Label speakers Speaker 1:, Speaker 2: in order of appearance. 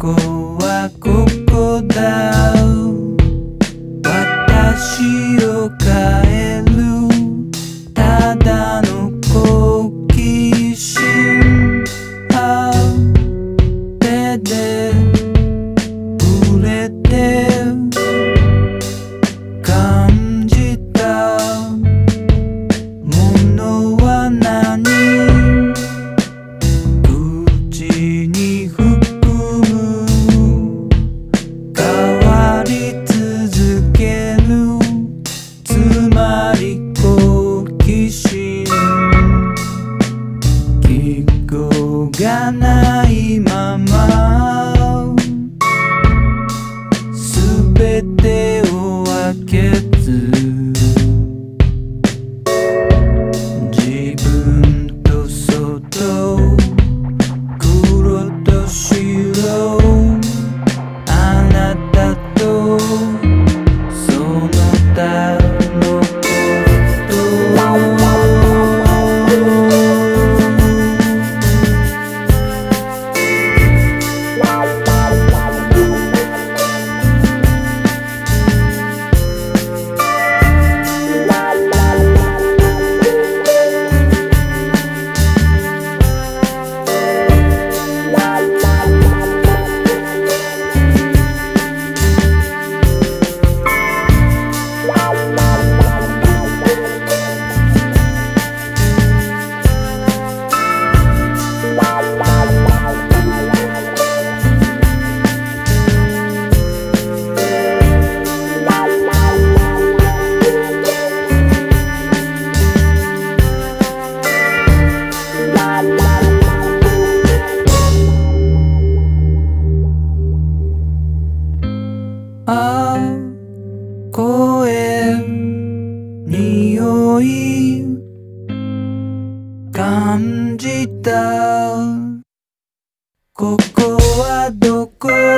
Speaker 1: こはここだ。私を変えるただの好奇心、手で触れて感じたものは何、口に含む変わり続ける、つまり好奇心、記号がないまますべてを分けず、自分と外、黒と白、あなたとその他のこと。声、匂い、感じた。ここはどこ？